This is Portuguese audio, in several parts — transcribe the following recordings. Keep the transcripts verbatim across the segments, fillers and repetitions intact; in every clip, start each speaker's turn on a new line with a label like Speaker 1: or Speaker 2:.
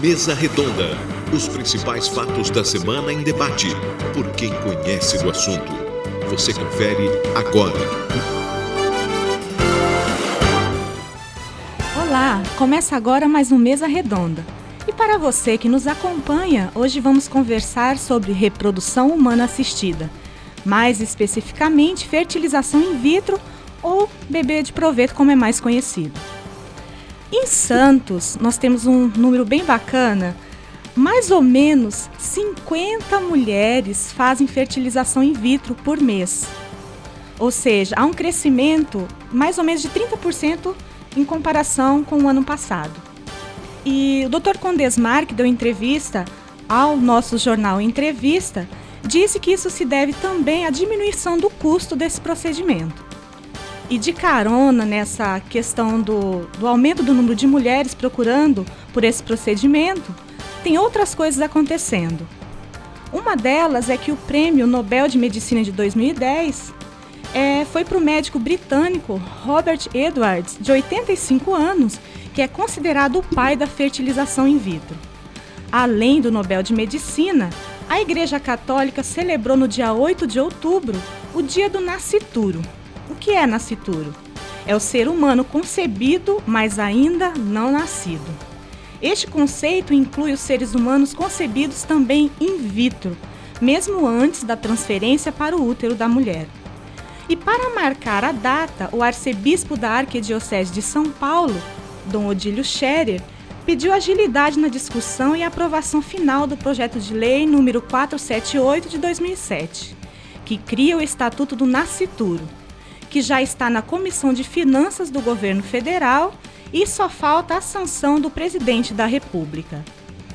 Speaker 1: Mesa Redonda. Os principais fatos da semana em debate, por quem conhece do assunto. Você confere agora.
Speaker 2: Olá, começa agora mais um Mesa Redonda. E para você que nos acompanha, hoje vamos conversar sobre reprodução humana assistida. Mais especificamente, fertilização in vitro ou bebê de proveito, como é mais conhecido. Em Santos, nós temos um número bem bacana. Mais ou menos cinquenta mulheres fazem fertilização in vitro por mês. Ou seja, há um crescimento mais ou menos de trinta por cento em comparação com o ano passado. E o doutor Condesmar, que deu entrevista ao nosso jornal Entrevista, disse que isso se deve também à diminuição do custo desse procedimento. E de carona nessa questão do, do aumento do número de mulheres procurando por esse procedimento, tem outras coisas acontecendo. Uma delas é que o Prêmio Nobel de Medicina de dois mil e dez é, foi para o médico britânico Robert Edwards, de oitenta e cinco anos, que é considerado o pai da fertilização in vitro. Além do Nobel de Medicina, a Igreja Católica celebrou no dia oito de outubro o Dia do Nascituro. O que é nascituro? É o ser humano concebido, mas ainda não nascido. Este conceito inclui os seres humanos concebidos também in vitro, mesmo antes da transferência para o útero da mulher. E para marcar a data, o arcebispo da Arquidiocese de São Paulo, Dom Odílio Scherer, pediu agilidade na discussão e aprovação final do projeto de lei número quatrocentos e setenta e oito de dois mil e sete, que cria o Estatuto do Nascituro, que já está na Comissão de Finanças do Governo Federal e só falta a sanção do Presidente da República.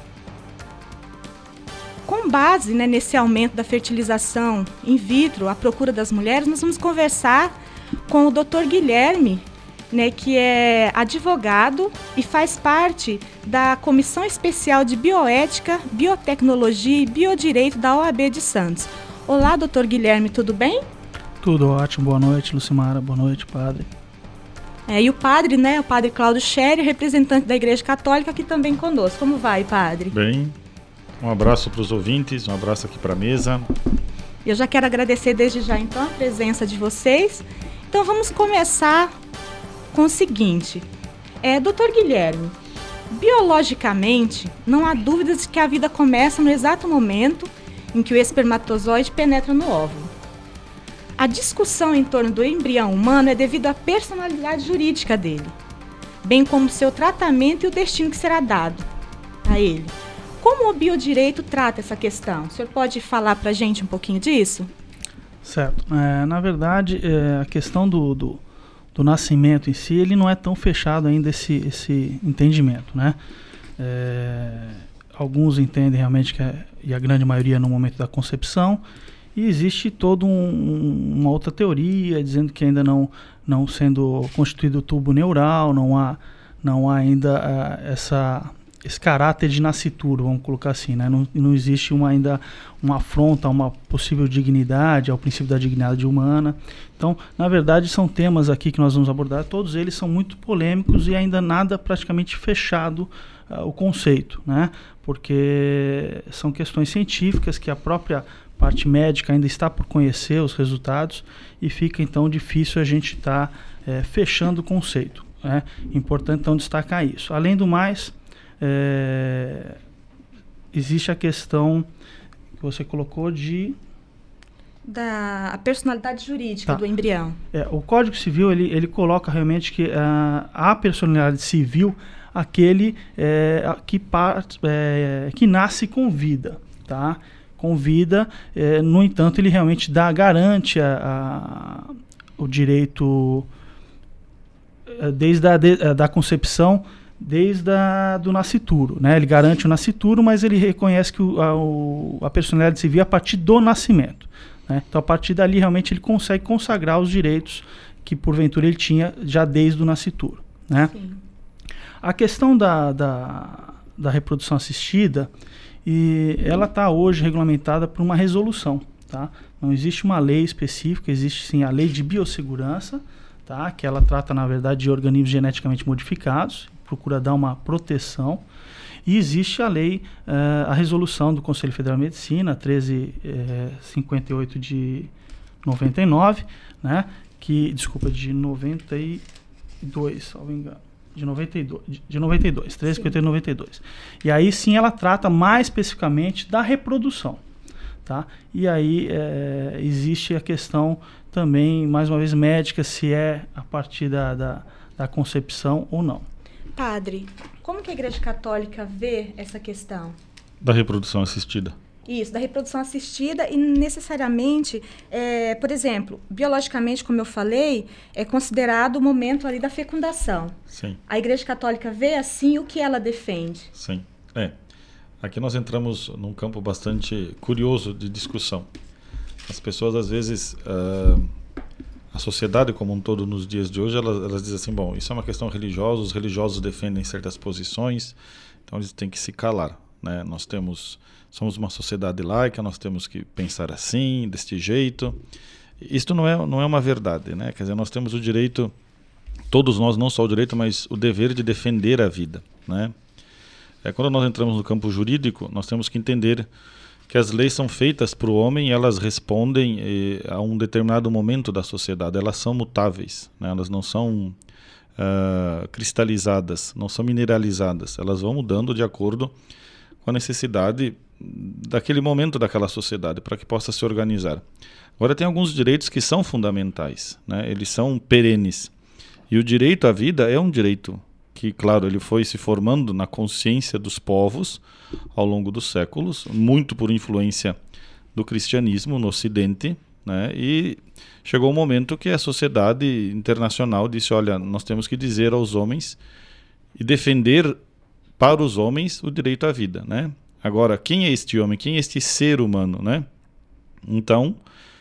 Speaker 2: Com base né, nesse aumento da fertilização in vitro à procura das mulheres, nós vamos conversar com o doutor Guilherme, né, que é advogado e faz parte da Comissão Especial de Bioética, Biotecnologia e Biodireito da O A B de Santos. Olá, doutor Guilherme, tudo bem?
Speaker 3: Tudo ótimo, boa noite, Lucimara, boa noite, padre.
Speaker 2: É, e o padre, né, o padre Cláudio Scherer, representante da Igreja Católica, aqui também conosco. Como vai, padre?
Speaker 4: Bem, um abraço para os ouvintes, um abraço aqui para a mesa.
Speaker 2: Eu já quero agradecer desde já, então, a presença de vocês. Então, vamos começar com o seguinte. É, doutor Guilherme, biologicamente, não há dúvidas de que a vida começa no exato momento em que o espermatozoide penetra no óvulo. A discussão em torno do embrião humano é devido à personalidade jurídica dele, bem como seu tratamento e o destino que será dado a ele. Como o biodireito trata essa questão? O senhor pode falar para a gente um pouquinho disso?
Speaker 3: Certo. É, na verdade, é, a questão do, do, do nascimento em si, ele não é tão fechado ainda esse, esse entendimento, né? É, alguns entendem realmente que, é, e a grande maioria no momento da concepção. E existe toda um, uma outra teoria dizendo que ainda não, não sendo constituído o tubo neural, não há, não há ainda uh, essa, esse caráter de nascituro, vamos colocar assim, né? Não, não existe uma, ainda uma afronta a uma possível dignidade, ao princípio da dignidade humana. Então, na verdade, são temas aqui que nós vamos abordar, todos eles são muito polêmicos e ainda nada praticamente fechado uh, o conceito, né? Porque são questões científicas que a própria parte médica ainda está por conhecer os resultados e fica então difícil a gente estar tá, é, fechando o conceito. É importante então destacar isso. Além do mais, é, existe a questão que você colocou de...
Speaker 2: Da a personalidade jurídica
Speaker 3: tá.
Speaker 2: do embrião.
Speaker 3: É, o Código Civil ele, ele coloca realmente que uh, a personalidade civil aquele é, que, part, é, que nasce com vida, tá? Com vida, eh, no entanto, ele realmente dá, garante a, a, o direito a, desde a de, a, da concepção, desde a, do nascituro, né? Ele garante o nascituro, mas ele reconhece que o, a, o, a personalidade civil é a partir do nascimento, né? Então, a partir dali, realmente, ele consegue consagrar os direitos que, porventura, ele tinha já desde o nascituro, né?
Speaker 2: Sim.
Speaker 3: A questão da, da, da reprodução assistida, e ela está hoje regulamentada por uma resolução, tá? Não existe uma lei específica, existe sim a lei de biossegurança, tá? Que ela trata, na verdade, de organismos geneticamente modificados, procura dar uma proteção. E existe a lei, uh, a resolução do Conselho Federal de Medicina, treze cinquenta e oito de noventa e nove, né, que, desculpa, de noventa e dois, salvo engano, de noventa e dois, de, de noventa e dois, treze cinquenta e oito de noventa e dois. E aí sim ela trata mais especificamente da reprodução, tá? E aí é, existe a questão também, mais uma vez, médica, se é a partir da, da, da concepção ou não.
Speaker 2: Padre, como que a Igreja Católica vê essa questão?
Speaker 4: Da reprodução assistida.
Speaker 2: Isso, da reprodução assistida e necessariamente, é, por exemplo, biologicamente, como eu falei, é considerado o momento ali da fecundação.
Speaker 4: Sim.
Speaker 2: A Igreja Católica vê assim o que ela defende?
Speaker 4: Sim, é. Aqui nós entramos num campo bastante curioso de discussão. As pessoas, às vezes, uh, a sociedade como um todo nos dias de hoje, elas, elas dizem assim, bom, isso é uma questão religiosa, os religiosos defendem certas posições, então eles têm que se calar, né? Nós temos... Somos uma sociedade laica, nós temos que pensar assim, deste jeito. Isto não é, não é uma verdade, né? Quer dizer, nós temos o direito, todos nós, não só o direito, mas o dever de defender a vida, né? É, quando nós entramos no campo jurídico, nós temos que entender que as leis são feitas para o homem, elas respondem eh, a um determinado momento da sociedade, elas são mutáveis, né? Elas não são uh, cristalizadas, não são mineralizadas, elas vão mudando de acordo com a necessidade daquele momento daquela sociedade, para que possa se organizar. Agora, tem alguns direitos que são fundamentais, né? Eles são perenes. E o direito à vida é um direito que, claro, ele foi se formando na consciência dos povos ao longo dos séculos, muito por influência do cristianismo no Ocidente, né? E chegou um momento que a sociedade internacional disse, olha, nós temos que dizer aos homens e defender para os homens o direito à vida, né? Agora, quem é este homem? Quem é este ser humano, né? Então,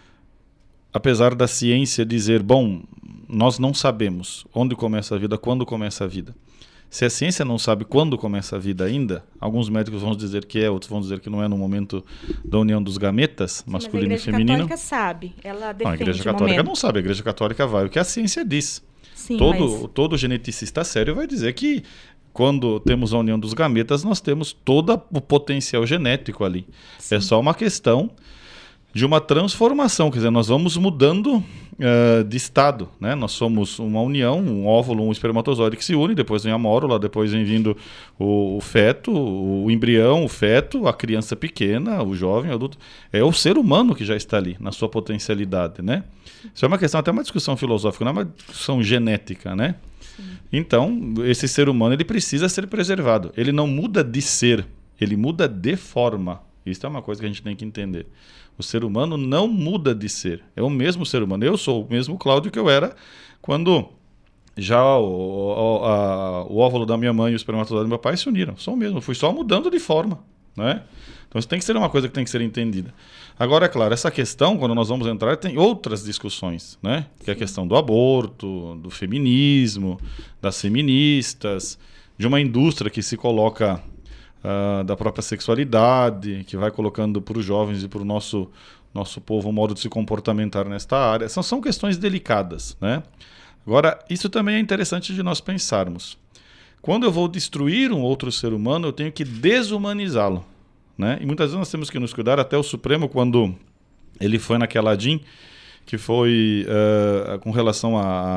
Speaker 4: apesar da ciência dizer, bom, nós não sabemos onde começa a vida, quando começa a vida. Se a ciência não sabe quando começa a vida ainda, alguns médicos vão dizer que é, outros vão dizer que não é no momento da união dos gametas, Sim, masculino e feminino.
Speaker 2: Mas a Igreja Católica sabe, ela defende
Speaker 4: não, a Igreja Católica não sabe, a Igreja Católica vai o que a ciência diz.
Speaker 2: Sim,
Speaker 4: todo,
Speaker 2: mas...
Speaker 4: todo geneticista sério vai dizer que quando temos a união dos gametas, nós temos todo o potencial genético ali. Sim. É só uma questão de uma transformação, quer dizer, nós vamos mudando uh, de estado, né? Nós somos uma união, um óvulo, um espermatozoide que se une, depois vem a mórula, depois vem vindo o, o feto, o embrião, o feto, a criança pequena, o jovem, o adulto. É o ser humano que já está ali, na sua potencialidade, né? Isso é uma questão, até uma discussão filosófica, não é uma discussão genética, né? Então, esse ser humano, ele precisa ser preservado. Ele não muda de ser, ele muda de forma. Isso é uma coisa que a gente tem que entender. O ser humano não muda de ser. É o mesmo ser humano. Eu sou o mesmo Cláudio que eu era quando já o, o, a, o óvulo da minha mãe e o espermatozoide do meu pai se uniram. Sou o mesmo. Fui só mudando de forma, né? Então, isso tem que ser uma coisa que tem que ser entendida. Agora, é claro, essa questão, quando nós vamos entrar, tem outras discussões, né? Que é a questão do aborto, do feminismo, das feministas, de uma indústria que se coloca uh, da própria sexualidade, que vai colocando para os jovens e para o nosso, nosso povo um modo de se comportamentar nesta área. São, são questões delicadas, né? Agora, isso também é interessante de nós pensarmos. Quando eu vou destruir um outro ser humano, eu tenho que desumanizá-lo. Né? E muitas vezes nós temos que nos cuidar, até o Supremo, quando ele foi naquela D I N, que foi uh, com relação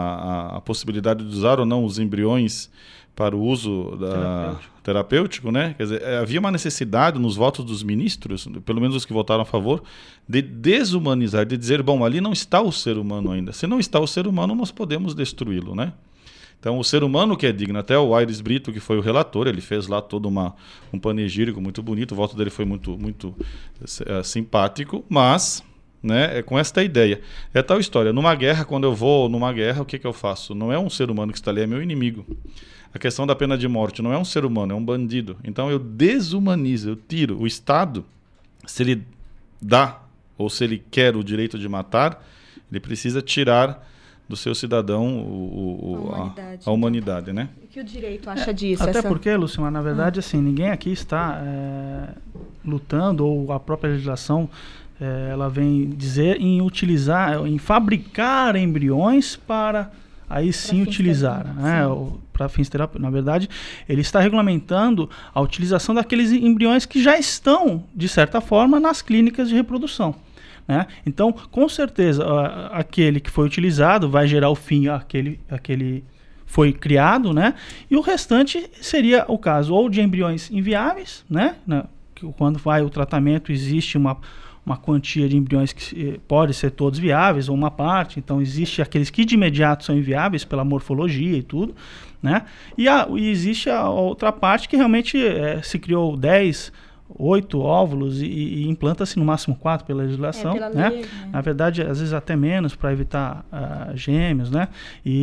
Speaker 4: à possibilidade de usar ou não os embriões para o uso da, terapêutico. terapêutico, né? Quer dizer, havia uma necessidade nos votos dos ministros, pelo menos os que votaram a favor, de desumanizar, de dizer, bom, ali não está o ser humano ainda. Se não está o ser humano, nós podemos destruí-lo, né? Então, o ser humano que é digno, até o Aires Brito, que foi o relator, ele fez lá todo uma, um panegírico muito bonito, o voto dele foi muito, muito uh, simpático, mas, né, é com esta ideia. É tal história, numa guerra, quando eu vou numa guerra, o que, que eu faço? Não é um ser humano que está ali, é meu inimigo. A questão da pena de morte não é um ser humano, é um bandido. Então, eu desumanizo, eu tiro. O Estado, se ele dá, ou se ele quer o direito de matar, ele precisa tirar do seu cidadão o, o, a, humanidade, a, a humanidade, né?
Speaker 2: O que o direito acha é, disso?
Speaker 3: Até
Speaker 2: essa...
Speaker 3: porque, Lucimar, na verdade, ah. assim, ninguém aqui está é, lutando, ou a própria legislação, é, ela vem dizer em utilizar, em fabricar embriões para aí sim utilizar, né? Sim. para fins terapêuticos. Na verdade, ele está regulamentando a utilização daqueles embriões que já estão, de certa forma, nas clínicas de reprodução. Né? Então, com certeza, a, aquele que foi utilizado vai gerar o fim aquele, aquele foi criado, né? E o restante seria o caso ou de embriões inviáveis, né? Na, que quando vai o tratamento existe uma, uma quantia de embriões que eh, pode ser todos viáveis ou uma parte, então existe aqueles que de imediato são inviáveis pela morfologia e tudo, né? E, a, e existe a outra parte que realmente eh, se criou dez, oito óvulos e, e implanta-se no máximo quatro pela legislação, é, pela né? Lei, né? Na verdade, às vezes até menos para evitar uh, gêmeos, né?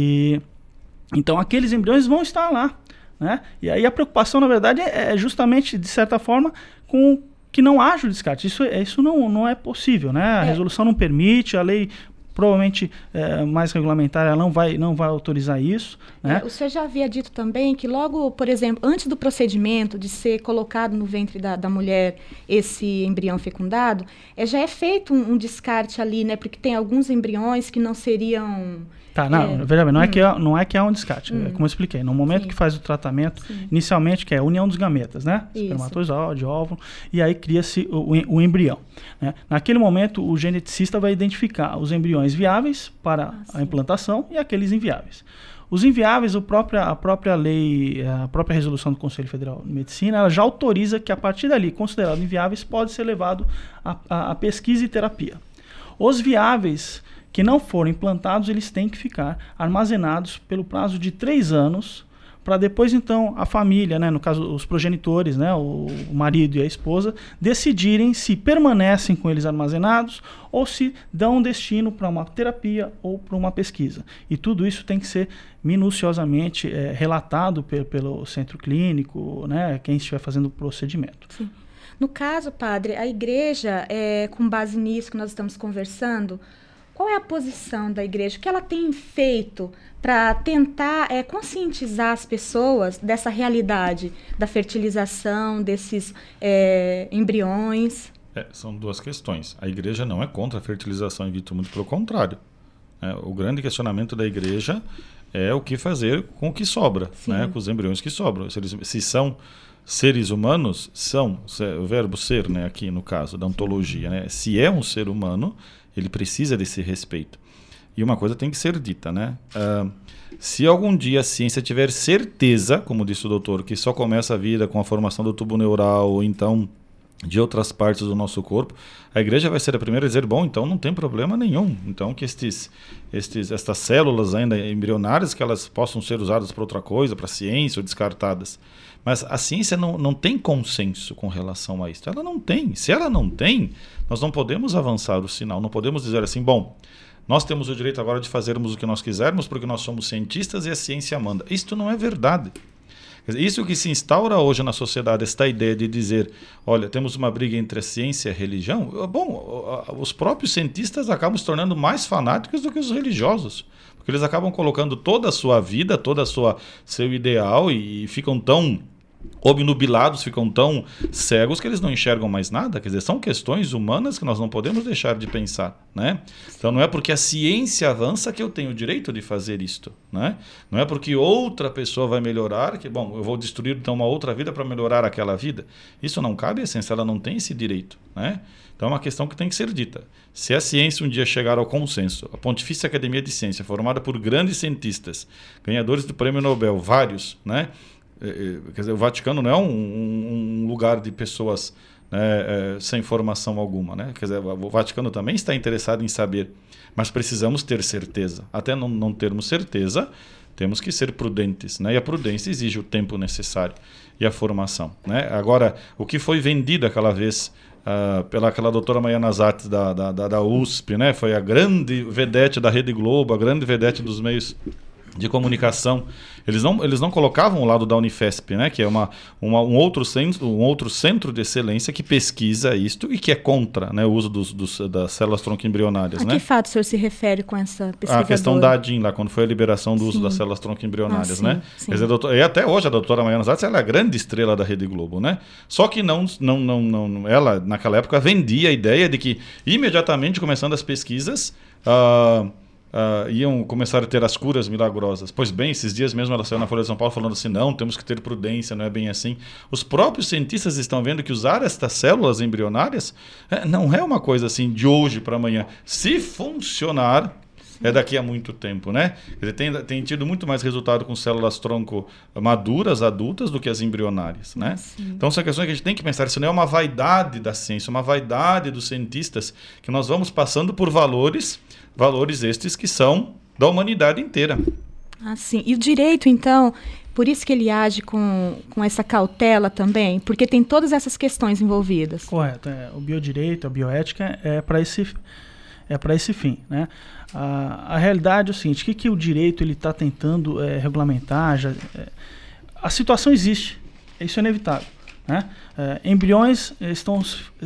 Speaker 3: E então aqueles embriões vão estar lá, né? E aí a preocupação, na verdade, é justamente, de certa forma, com que não haja o descarte. Isso, isso não, não é possível, né? A é. resolução não permite, a lei provavelmente é, mais regulamentar, ela não vai, não vai autorizar isso. Né?
Speaker 2: É, o senhor já havia dito também que logo, por exemplo, antes do procedimento de ser colocado no ventre da, da mulher esse embrião fecundado, é, já é feito um, um descarte ali, né? Porque tem alguns embriões que não seriam...
Speaker 3: Tá, não, é, veja bem, não, hum. é que é, não é que é um descarte, hum. como eu expliquei. No momento Sim. que faz o tratamento, Sim. inicialmente, que é a união dos gametas, né? Espermatozoide, óvulo, e aí cria-se o, o, o embrião. Né? Naquele momento, o geneticista vai identificar os embriões viáveis para ah, a implantação e aqueles inviáveis. Os inviáveis, o próprio, a própria lei, a própria resolução do Conselho Federal de Medicina, ela já autoriza que a partir dali, considerados inviáveis, pode ser levado a, a, a pesquisa e terapia. Os viáveis que não foram implantados, eles têm que ficar armazenados pelo prazo de três anos, para depois, então, a família, né, no caso, os progenitores, né, o, o marido e a esposa, decidirem se permanecem com eles armazenados ou se dão destino para uma terapia ou para uma pesquisa. E tudo isso tem que ser minuciosamente é, relatado pe- pelo centro clínico, né, quem estiver fazendo o procedimento.
Speaker 2: Sim. No caso, padre, a igreja, é, com base nisso que nós estamos conversando, qual é a posição da igreja? O que ela tem feito para tentar é, conscientizar as pessoas dessa realidade da fertilização, desses é, embriões?
Speaker 4: É, são duas questões. A igreja não é contra a fertilização in vitro, muito pelo contrário. É, o grande questionamento da igreja é o que fazer com o que sobra, né, com os embriões que sobram. Se, eles, se são seres humanos, são, o verbo ser, né, aqui no caso da ontologia, né, se é um ser humano, ele precisa desse respeito. E uma coisa tem que ser dita, né? Uh, se algum dia a ciência tiver certeza, como disse o doutor, que só começa a vida com a formação do tubo neural ou então de outras partes do nosso corpo, a igreja vai ser a primeira a dizer, bom, então não tem problema nenhum. Então que estes, estes, estas células ainda embrionárias, que elas possam ser usadas para outra coisa, para ciência ou descartadas. Mas a ciência não, não tem consenso com relação a isso. Ela não tem. Se ela não tem, nós não podemos avançar o sinal. Não podemos dizer assim, bom, nós temos o direito agora de fazermos o que nós quisermos porque nós somos cientistas e a ciência manda. Isto não é verdade. Isso que se instaura hoje na sociedade, esta ideia de dizer, olha, temos uma briga entre a ciência e a religião. Bom, os próprios cientistas acabam se tornando mais fanáticos do que os religiosos. Porque eles acabam colocando toda a sua vida, toda a sua seu ideal e ficam tão obnubilados, ficam tão cegos que eles não enxergam mais nada. Quer dizer, são questões humanas que nós não podemos deixar de pensar, né? Então não é porque a ciência avança que eu tenho o direito de fazer isto, né? Não é porque outra pessoa vai melhorar que, bom, eu vou destruir então uma outra vida para melhorar aquela vida. Isso não cabe à ciência, ela não tem esse direito, né? Então é uma questão que tem que ser dita. Se a ciência um dia chegar ao consenso, a Pontifícia Academia de Ciência, formada por grandes cientistas, ganhadores do Prêmio Nobel, vários, né? Quer dizer, o Vaticano não é um, um, um lugar de pessoas, né, é, sem formação alguma, né? Quer dizer, o Vaticano também está interessado em saber, mas precisamos ter certeza. Até não, não termos certeza, temos que ser prudentes, né? E a prudência exige o tempo necessário e a formação, né? Agora, o que foi vendido aquela vez uh, pela aquela doutora Maiana Zatz da, da, da, da U S P, né? Foi a grande vedete da Rede Globo, a grande vedete dos meios de comunicação. Eles não, eles não colocavam o lado da Unifesp, né, que é uma, uma, um, outro centro, um outro centro de excelência que pesquisa isto e que é contra, né, o uso dos, dos, das células tronco-embrionárias.
Speaker 2: A
Speaker 4: né?
Speaker 2: que fato o senhor se refere com essa pesquisadora?
Speaker 4: A questão da ADIM, lá, quando foi a liberação do sim. uso das células tronco-embrionárias. Ah, sim, né? Sim. Quer dizer, doutor, e até hoje a doutora Maiana Zatz, ela é a grande estrela da Rede Globo. Né? Só que não, não, não, não, ela, naquela época, vendia a ideia de que, imediatamente começando as pesquisas, uh, uh, iam começar a ter as curas milagrosas. Pois bem, esses dias mesmo ela saiu na Folha de São Paulo falando assim, não, temos que ter prudência, não é bem assim. Os próprios cientistas estão vendo que usar estas células embrionárias é, não é uma coisa assim de hoje para amanhã. Se funcionar, é daqui a muito tempo, né? Quer dizer, tem, tem tido muito mais resultado com células tronco maduras, adultas, do que as embrionárias, né?
Speaker 2: Sim.
Speaker 4: Então, são questões que a gente tem que pensar. Isso não é uma vaidade da ciência, é uma vaidade dos cientistas, que nós vamos passando por valores, valores estes que são da humanidade inteira.
Speaker 2: Ah, sim. E o direito, então, por isso que ele age com, com essa cautela também? Porque tem todas essas questões envolvidas.
Speaker 3: Correto. É, o biodireito, a bioética é para esse, é para esse fim, né? A, a realidade é o seguinte, o que, que o direito está tentando é, regulamentar? Já, é, a situação existe, isso é inevitável, né? É, embriões estão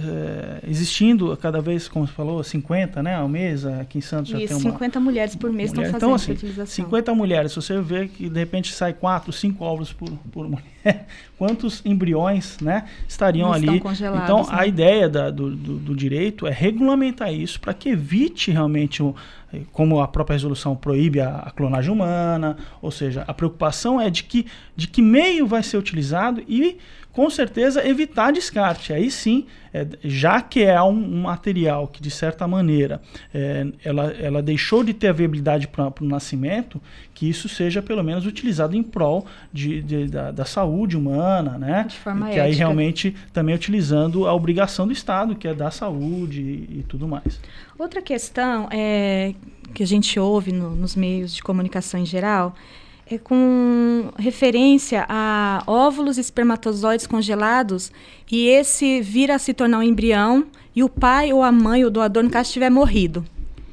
Speaker 3: é, existindo cada vez, como você falou, cinquenta, né, ao mês, aqui em Santos já
Speaker 2: Isso,
Speaker 3: tem uma...
Speaker 2: cinquenta mulheres por mês
Speaker 3: mulher.
Speaker 2: estão fazendo
Speaker 3: então, assim,
Speaker 2: fertilização.
Speaker 3: cinquenta mulheres, se você vê que de repente sai quatro, cinco óvulos por, por mulher, quantos embriões, né, estariam
Speaker 2: Não
Speaker 3: ali?
Speaker 2: estão congelados,
Speaker 3: então,
Speaker 2: né?
Speaker 3: a ideia da, do, do, do direito é regulamentar isso para que evite realmente, o, como a própria resolução proíbe a, a clonagem humana, ou seja, a preocupação é de que, de que meio vai ser utilizado e, com certeza, evitar descarte. Aí sim, é, já que é um, um material que, de certa maneira, é, ela, ela deixou de ter a viabilidade para o nascimento, que isso seja, pelo menos, utilizado em prol de, de, da, da saúde humana, né?
Speaker 2: De forma
Speaker 3: que aí,
Speaker 2: ética.
Speaker 3: realmente, também utilizando a obrigação do Estado, que é dar saúde e, e tudo mais.
Speaker 2: Outra questão é, que a gente ouve no, nos meios de comunicação em geral é com referência a óvulos e espermatozoides congelados e esse vir a se tornar um embrião e o pai ou a mãe, o doador, no caso, tiver morrido.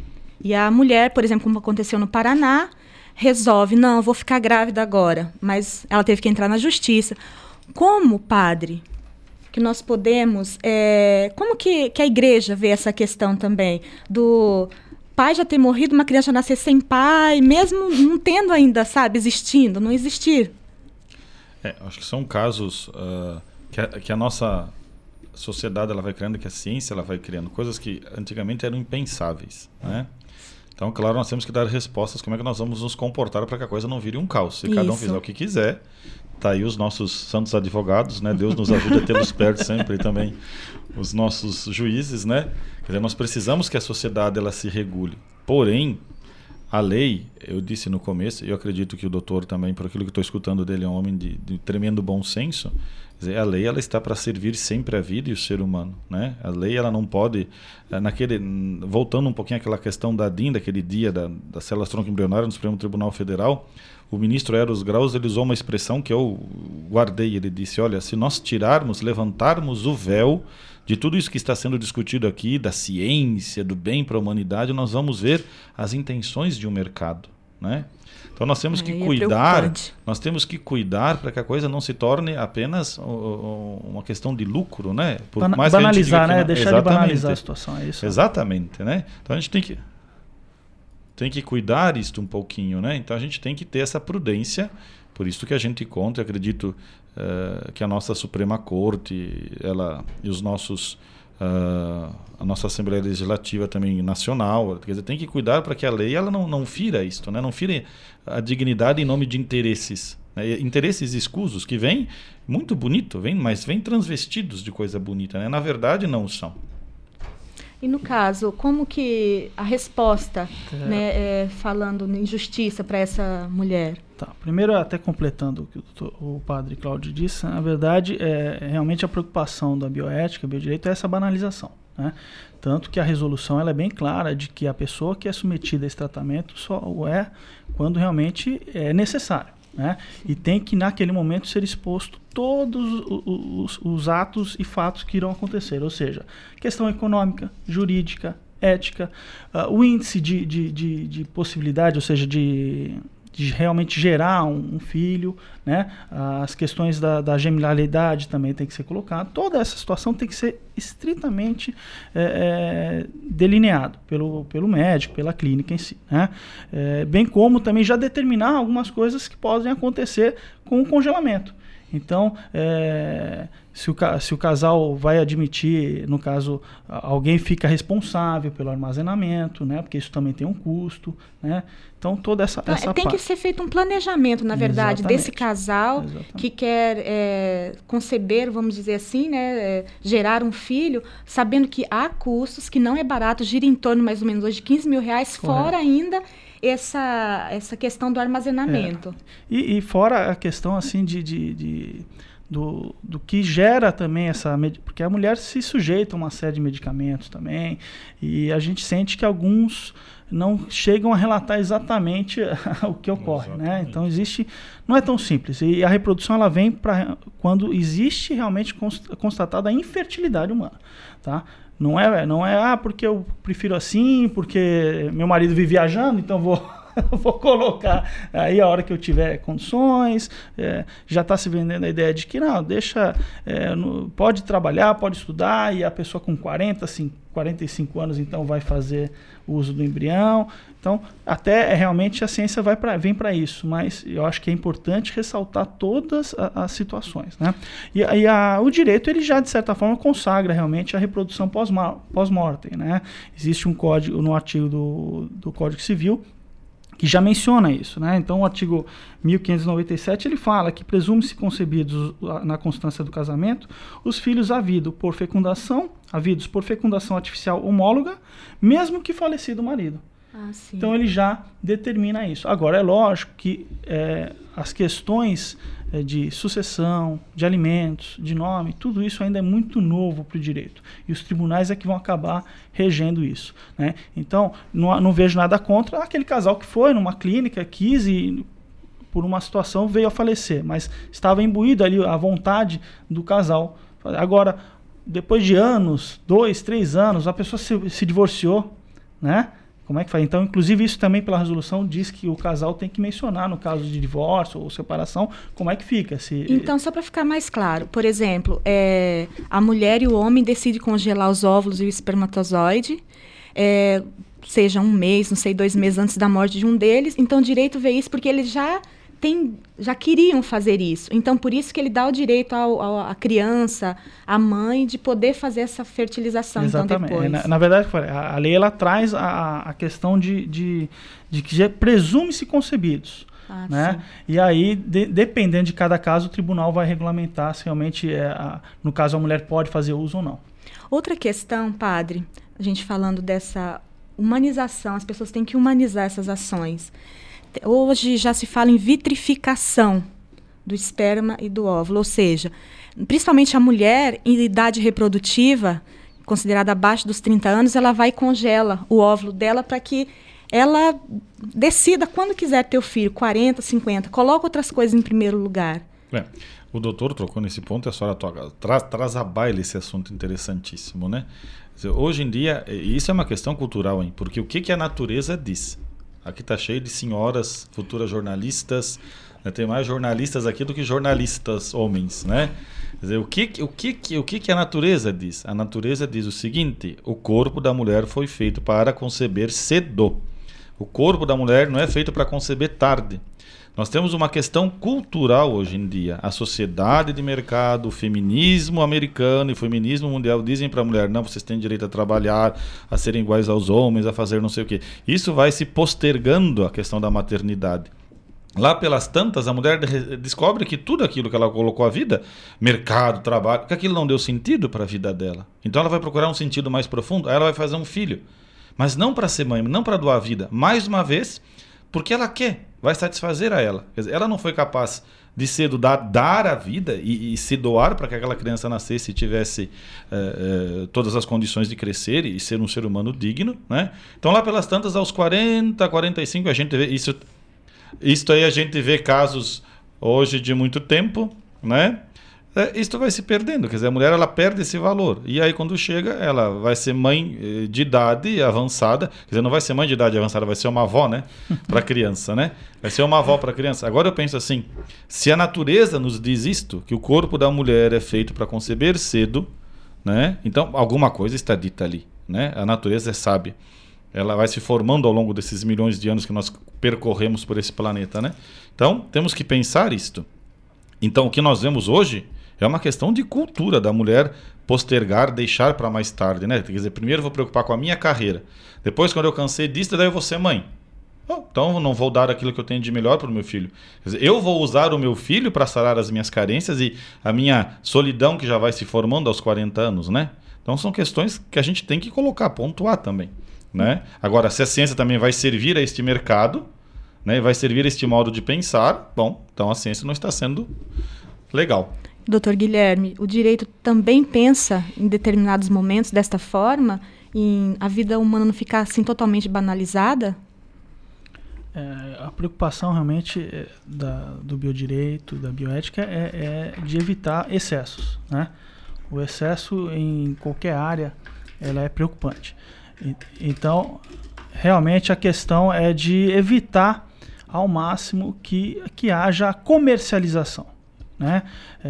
Speaker 2: E a mulher, por exemplo, como aconteceu no Paraná, resolve, não, eu vou ficar grávida agora, mas ela teve que entrar na justiça. Como, padre, que nós podemos... É, como que, que a igreja vê essa questão também do... pai já ter morrido, uma criança nascer sem pai, mesmo não tendo ainda, sabe, existindo, não existir.
Speaker 4: É, acho que são casos uh, que, a, que a nossa sociedade ela vai criando, que a ciência ela vai criando, coisas que antigamente eram impensáveis, né? Então, claro, nós temos que dar respostas, como é que nós vamos nos comportar para que a coisa não vire um caos. Se Isso. cada um fizer o que quiser, tá aí os nossos santos advogados, né? Deus nos ajuda a tê-los perto sempre, e também os nossos juízes, né? Quer dizer, nós precisamos que a sociedade ela se regule. Porém, a lei, eu disse no começo, e eu acredito que o doutor também, por aquilo que estou escutando dele, é um homem de, de tremendo bom senso. Quer dizer, a lei ela está para servir sempre a vida e o ser humano, né? A lei ela não pode, naquele, voltando um pouquinho àquela questão da D I N, daquele dia da, das células tronco embrionárias no Supremo Tribunal Federal, o ministro Eros Graus ele usou uma expressão que eu guardei. Ele disse, olha, se nós tirarmos, levantarmos o véu de tudo isso que está sendo discutido aqui, da ciência, do bem para a humanidade, nós vamos ver as intenções de um mercado, né? Então nós temos que é, cuidar, é nós temos que cuidar para que a coisa não se torne apenas uh, uh, uma questão de lucro, né? Por
Speaker 3: Ban-
Speaker 4: mais
Speaker 3: banalizar,
Speaker 4: que
Speaker 3: né?
Speaker 4: Não...
Speaker 3: Deixar
Speaker 4: Exatamente.
Speaker 3: de banalizar a situação, é isso.
Speaker 4: Exatamente, né? Então a gente tem que tem que cuidar isto um pouquinho, né? Então a gente tem que ter essa prudência, por isso que a gente conta, eu acredito uh, que a nossa Suprema Corte, ela e os nossos Uh, a nossa Assembleia Legislativa também nacional, quer dizer, tem que cuidar para que a lei ela não, não fira isto, né? Não fire a dignidade em nome de interesses, né? Interesses escusos que vêm muito bonito, vem, mas vêm transvestidos de coisa bonita, né? Na verdade não são.
Speaker 2: E no caso, como que a resposta, é. né, é, falando em justiça para essa mulher?
Speaker 3: Tá. Primeiro, até completando o que o, doutor, o padre Cláudio disse, na verdade, é, realmente a preocupação da bioética, biodireito, é essa banalização, né? Tanto que a resolução ela é bem clara de que a pessoa que é submetida a esse tratamento só o é quando realmente é necessário, né? E tem que, naquele momento, ser exposto todos os, os, os atos e fatos que irão acontecer, ou seja, questão econômica, jurídica, ética, uh, o índice de, de, de, de possibilidade, ou seja, de... de realmente gerar um, um filho, né? As questões da, da genitalidade também tem que ser colocado. Toda essa situação tem que ser estritamente é, é, delineado pelo, pelo médico, pela clínica em si, né? É, bem como também já determinar algumas coisas que podem acontecer com o congelamento. Então, é, se, o, se o casal vai admitir, no caso, alguém fica responsável pelo armazenamento, né? Porque isso também tem um custo, né? Então, toda essa,
Speaker 2: então,
Speaker 3: essa
Speaker 2: tem
Speaker 3: parte.
Speaker 2: que ser feito um planejamento, na verdade,
Speaker 3: Exatamente.
Speaker 2: desse casal
Speaker 3: Exatamente.
Speaker 2: que quer é, conceber, vamos dizer assim, né? É, gerar um filho, sabendo que há custos, que não é barato, gira em torno mais ou menos hoje de quinze mil reais,
Speaker 3: Correto.
Speaker 2: fora ainda essa, essa questão do armazenamento.
Speaker 3: É. E, e fora a questão assim de, de, de do, do que gera também essa, porque a mulher se sujeita a uma série de medicamentos também, e a gente sente que alguns não chegam a relatar exatamente o que ocorre, né? Então existe, não é tão simples, e a reprodução ela vem para quando existe realmente constatada a infertilidade humana, tá? Não é, não é, ah, porque eu prefiro assim, porque meu marido vive viajando, então vou, vou colocar aí a hora que eu tiver condições. É, já está se vendendo a ideia de que não, deixa, é, no, pode trabalhar, pode estudar, e a pessoa com quarenta, assim, quarenta e cinco anos então vai fazer o uso do embrião. Então, até é, realmente a ciência vai pra, vem para isso, mas eu acho que é importante ressaltar todas a, as situações, né? E, e a, o direito, ele já, de certa forma, consagra realmente a reprodução pós-mortem, né? Existe um código no artigo do, do Código Civil que já menciona isso, né? Então, o artigo mil quinhentos e noventa e sete, ele fala que presume-se concebidos na constância do casamento os filhos havido por fecundação, havidos por fecundação artificial homóloga, mesmo que falecido o marido.
Speaker 2: Ah, sim.
Speaker 3: Então ele já determina isso. Agora, é lógico que é, as questões é, de sucessão, de alimentos, de nome, tudo isso ainda é muito novo para o direito. E os tribunais é que vão acabar regendo isso, né? Então, não, não vejo nada contra aquele casal que foi numa clínica, quis e por uma situação veio a falecer, mas estava imbuído ali a vontade do casal. Agora, depois de anos, dois, três anos, a pessoa se, se divorciou, né? Como é que faz? Então, inclusive, isso também pela resolução diz que o casal tem que mencionar no caso de divórcio ou separação, como é que fica. Se...
Speaker 2: Então, só para ficar mais claro, por exemplo, é, a mulher e o homem decidem congelar os óvulos e o espermatozoide, é, seja um mês, não sei, dois meses antes da morte de um deles. Então, o direito vê isso porque eles já tem, já queriam fazer isso. Então, por isso que ele dá o direito ao, ao, à criança, à mãe, de poder fazer essa fertilização.
Speaker 3: Exatamente.
Speaker 2: Então, depois.
Speaker 3: Na, na verdade, a, a lei ela traz a, a questão de, de, de que já presume-se concebidos. Ah, né? E aí, de, dependendo de cada caso, o tribunal vai regulamentar se realmente, é, a, no caso, a mulher pode fazer uso ou não.
Speaker 2: Outra questão, padre, a gente falando dessa humanização, as pessoas têm que humanizar essas ações. Hoje já se fala em vitrificação do esperma e do óvulo, ou seja, principalmente a mulher em idade reprodutiva, considerada abaixo dos trinta anos, ela vai e congela o óvulo dela para que ela decida quando quiser ter o filho, quarenta, cinquenta, coloca outras coisas em primeiro lugar.
Speaker 4: É, o doutor trocou nesse ponto, a senhora toca, traz, traz a baila esse assunto interessantíssimo, né? Hoje em dia, isso é uma questão cultural, hein? Porque o que, que a natureza diz? Aqui está cheio de senhoras, futuras jornalistas, né? Tem mais jornalistas aqui do que jornalistas homens, né? Quer dizer, o que, o, que, o que, que a natureza diz? A natureza diz o seguinte: o corpo da mulher foi feito para conceber cedo. O corpo da mulher não é feito para conceber tarde. Nós temos uma questão cultural hoje em dia. A sociedade de mercado, o feminismo americano e o feminismo mundial dizem para a mulher: não, vocês têm direito a trabalhar, a serem iguais aos homens, a fazer não sei o quê. Isso vai se postergando a questão da maternidade. Lá pelas tantas, a mulher descobre que tudo aquilo que ela colocou a vida, mercado, trabalho, que aquilo não deu sentido para a vida dela. Então ela vai procurar um sentido mais profundo, aí ela vai fazer um filho. Mas não para ser mãe, não para doar a vida. Mais uma vez, porque ela quer, vai satisfazer a ela. Quer dizer, ela não foi capaz de cedo dar, dar a vida e, e se doar para que aquela criança nascesse e tivesse eh, eh, todas as condições de crescer e ser um ser humano digno, né? Então lá pelas tantas, aos quarenta, quarenta e cinco, a gente vê isso, isso aí a gente vê casos hoje de muito tempo, né? É, isso vai se perdendo, quer dizer, a mulher ela perde esse valor, e aí quando chega ela vai ser mãe de idade avançada, quer dizer, não vai ser mãe de idade avançada, vai ser uma avó, né, para a criança, né, vai ser uma avó para a criança. Agora eu penso assim, se a natureza nos diz isto, que o corpo da mulher é feito para conceber cedo, né, então alguma coisa está dita ali, né, a natureza é sábia, ela vai se formando ao longo desses milhões de anos que nós percorremos por esse planeta, né, então temos que pensar isto. Então, o que nós vemos hoje é uma questão de cultura da mulher postergar, deixar para mais tarde, né? Quer dizer, primeiro eu vou preocupar com a minha carreira. Depois, quando eu cansei disso, daí eu vou ser mãe. Oh, então, eu não vou dar aquilo que eu tenho de melhor para o meu filho. Quer dizer, eu vou usar o meu filho para sarar as minhas carências e a minha solidão que já vai se formando aos quarenta anos, né? Então, são questões que a gente tem que colocar, pontuar também, né? Agora, se a ciência também vai servir a este mercado, né, vai servir a este modo de pensar, bom, então a ciência não está sendo legal.
Speaker 2: doutor Guilherme, o direito também pensa em determinados momentos desta forma, em a vida humana não ficar assim totalmente banalizada?
Speaker 3: É, a preocupação realmente é, da, do biodireito, da bioética, é, é de evitar excessos, né? O excesso em qualquer área, ela é preocupante. E, então, realmente a questão é de evitar ao máximo que, que haja comercialização, né?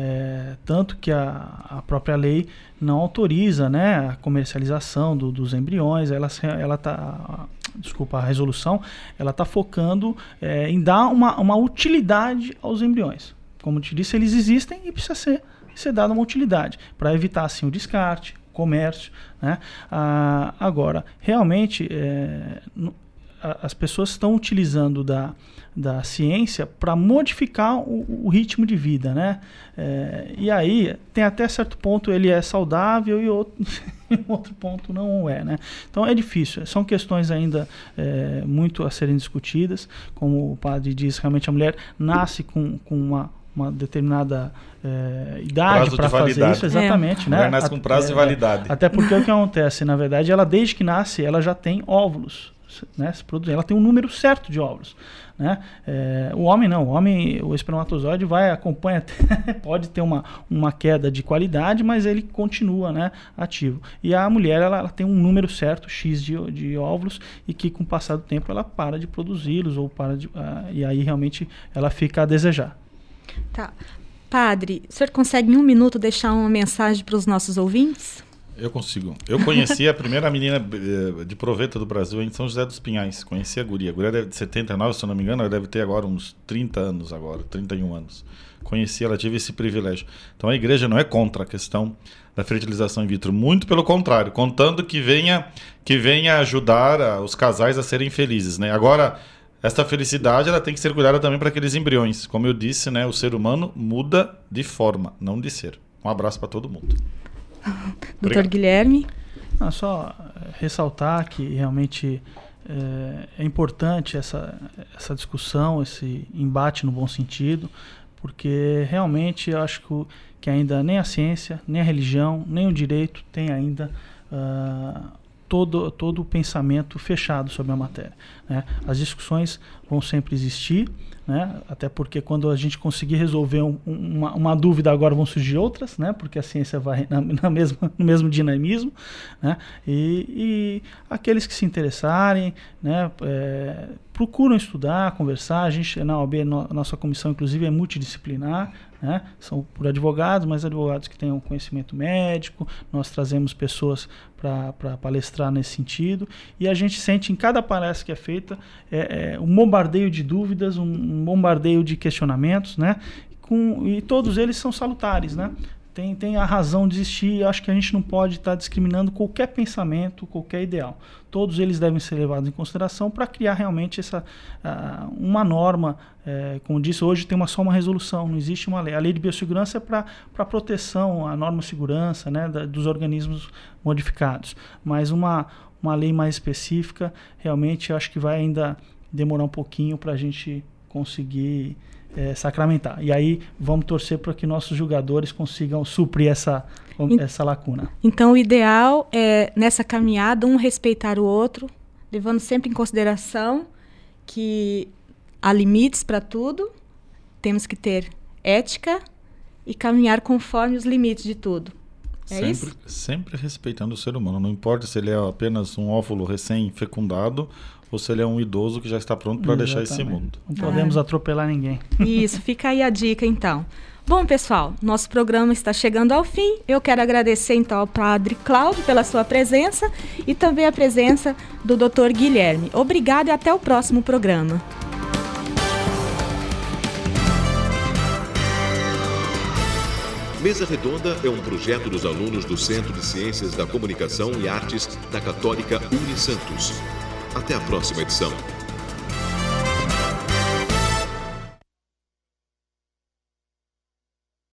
Speaker 3: É, tanto que a, a própria lei não autoriza, né, a comercialização do, dos embriões. Ela, ela tá, desculpa, a resolução, ela está focando é, em dar uma, uma utilidade aos embriões. Como eu te disse, eles existem e precisa ser, ser dada uma utilidade, para evitar assim o descarte, o comércio, né? Ah, agora, realmente, é, no, as pessoas estão utilizando da, da ciência para modificar o, o ritmo de vida, né? É, e aí, tem até certo ponto ele é saudável e outro, outro ponto não é, né? Então é difícil, são questões ainda é, muito a serem discutidas. Como o padre diz, realmente a mulher nasce com, com uma, uma determinada é, idade para fazer isso, exatamente,
Speaker 4: é.
Speaker 3: né?
Speaker 4: A mulher nasce com prazo é, de validade.
Speaker 3: Até porque o que acontece, na verdade, ela desde que nasce, ela já tem óvulos, né, se produzir. Ela tem um número certo de óvulos, né? É, o homem não, o homem, o espermatozoide vai, acompanha, pode ter uma, uma queda de qualidade, mas ele continua, né, ativo. E a mulher, ela, ela tem um número certo, X de, de óvulos, e que com o passar do tempo ela para de produzi-los, ou para de, uh, e aí realmente ela fica a desejar.
Speaker 2: Tá. Padre, o senhor consegue em um minuto deixar uma mensagem para os nossos ouvintes?
Speaker 4: Eu consigo. Eu conheci a primeira menina de proveta do Brasil em São José dos Pinhais. Conheci a guria. A guria deve de setenta e nove, se eu não me engano, ela deve ter agora uns trinta anos agora, trinta e um anos. Conheci ela, tive esse privilégio. Então a igreja não é contra a questão da fertilização in vitro, muito pelo contrário, contando que venha, que venha ajudar a, os casais a serem felizes, né? Agora, essa felicidade ela tem que ser cuidada também para aqueles embriões. Como eu disse, né, o ser humano muda de forma, não de ser. Um abraço para todo mundo.
Speaker 2: doutor Guilherme?
Speaker 3: Não, só ressaltar que realmente é, é importante essa, essa discussão, esse embate no bom sentido, porque realmente eu acho que, que ainda nem a ciência, nem a religião, nem o direito tem ainda uh, todo, todo o pensamento fechado sobre a matéria, né? As discussões vão sempre existir, né? Até porque quando a gente conseguir resolver um, uma, uma dúvida, agora vão surgir outras, né? Porque a ciência vai na, na mesma, no mesmo dinamismo, né? E, e aqueles que se interessarem, né? É, procuram estudar, conversar. A gente, na O A B, no, a nossa comissão, inclusive, é multidisciplinar, né? São por advogados, mas advogados que tenham conhecimento médico. Nós trazemos pessoas para palestrar nesse sentido, e a gente sente em cada palestra que é feita é, é, um bombardeio de dúvidas, um, um bombardeio de questionamentos, né? Com, e todos eles são salutares, né? Tem, tem a razão de existir. Acho que a gente não pode estar discriminando qualquer pensamento, qualquer ideal. Todos eles devem ser levados em consideração para criar realmente essa, uh, uma norma. É, como disse, hoje tem uma, só uma resolução, não existe uma lei. A lei de biossegurança é para a proteção, a norma de segurança, né, da, dos organismos modificados. Mas uma, uma lei mais específica, realmente, acho que vai ainda demorar um pouquinho para a gente conseguir É, sacramentar. E aí vamos torcer para que nossos julgadores consigam suprir essa, essa lacuna.
Speaker 2: Então o ideal é, nessa caminhada, um respeitar o outro, levando sempre em consideração que há limites para tudo, temos que ter ética e caminhar conforme os limites de tudo. É
Speaker 4: sempre,
Speaker 2: isso?
Speaker 4: Sempre respeitando o ser humano. Não importa se ele é apenas um óvulo recém-fecundado ou se ele é um idoso que já está pronto para deixar esse mundo.
Speaker 3: Não podemos ah. atropelar ninguém.
Speaker 2: Isso, fica aí a dica então. Bom, pessoal, nosso programa está chegando ao fim. Eu quero agradecer então ao Padre Cláudio pela sua presença e também a presença do doutor Guilherme. Obrigado e até o próximo programa.
Speaker 1: Mesa Redonda é um projeto dos alunos do Centro de Ciências da Comunicação e Artes da Católica Unisantos. Até a próxima edição.